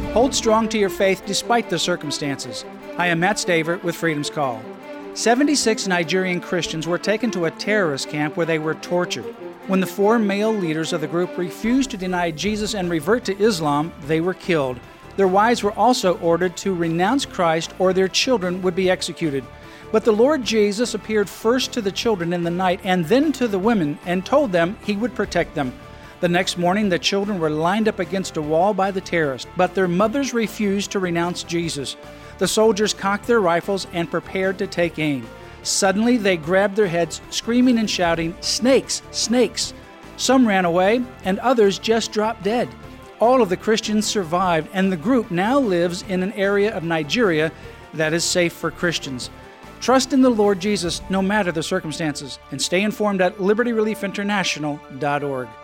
Hold strong to your faith despite the circumstances. I am Matt Stavert with Freedom's Call. 76 Nigerian Christians were taken to a terrorist camp where they were tortured. When the 4 male leaders of the group refused to deny Jesus and revert to Islam, they were killed. Their wives were also ordered to renounce Christ or their children would be executed. But the Lord Jesus appeared first to the children in the night and then to the women and told them he would protect them. The next morning, the children were lined up against a wall by the terrorists, but their mothers refused to renounce Jesus. The soldiers cocked their rifles and prepared to take aim. Suddenly, they grabbed their heads, screaming and shouting, "Snakes! Snakes!" Some ran away, and others just dropped dead. All of the Christians survived, and the group now lives in an area of Nigeria that is safe for Christians. Trust in the Lord Jesus no matter the circumstances, and stay informed at libertyreliefinternational.org.